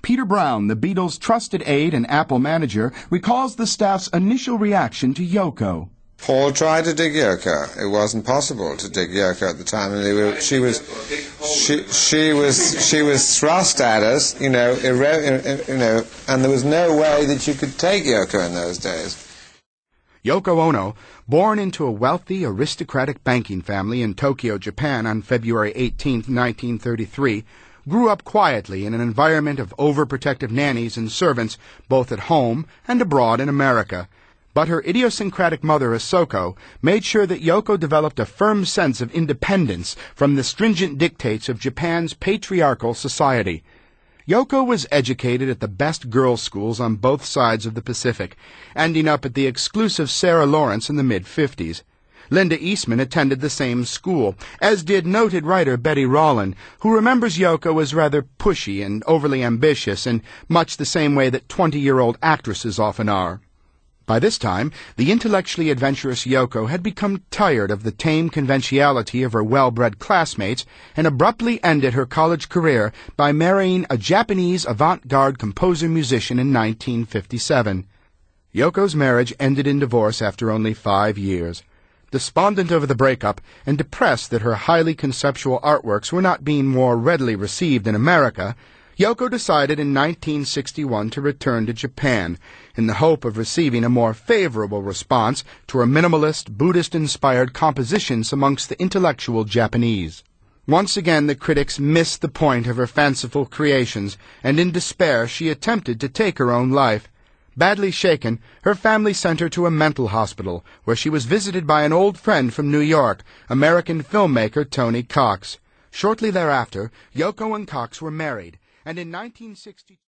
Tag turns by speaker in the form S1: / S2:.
S1: Peter Brown, the Beatles' trusted aide and Apple manager, recalls the staff's initial reaction to Yoko.
S2: Paul tried to dig Yoko. It wasn't possible to dig Yoko at the time, and she was thrust at us, and there was no way that you could take Yoko in those days.
S1: Yoko Ono, born into a wealthy, aristocratic banking family in Tokyo, Japan on February 18, 1933, grew up quietly in an environment of overprotective nannies and servants both at home and abroad in America. But her idiosyncratic mother, Isoko, made sure that Yoko developed a firm sense of independence from the stringent dictates of Japan's patriarchal society. Yoko was educated at the best girls' schools on both sides of the Pacific, ending up at the exclusive Sarah Lawrence in the mid-50s. Linda Eastman attended the same school, as did noted writer Betty Rollin, who remembers Yoko as rather pushy and overly ambitious in much the same way that 20-year-old actresses often are. By this time, the intellectually adventurous Yoko had become tired of the tame conventionality of her well-bred classmates and abruptly ended her college career by marrying a Japanese avant-garde composer-musician in 1957. Yoko's marriage ended in divorce after only 5 years. Despondent over the breakup and depressed that her highly conceptual artworks were not being more readily received in America, Yoko decided in 1961 to return to Japan in the hope of receiving a more favorable response to her minimalist, Buddhist-inspired compositions amongst the intellectual Japanese. Once again the critics missed the point of her fanciful creations, and in despair she attempted to take her own life. Badly shaken, her family sent her to a mental hospital, where she was visited by an old friend from New York, American filmmaker Tony Cox. Shortly thereafter, Yoko and Cox were married, and in 1960...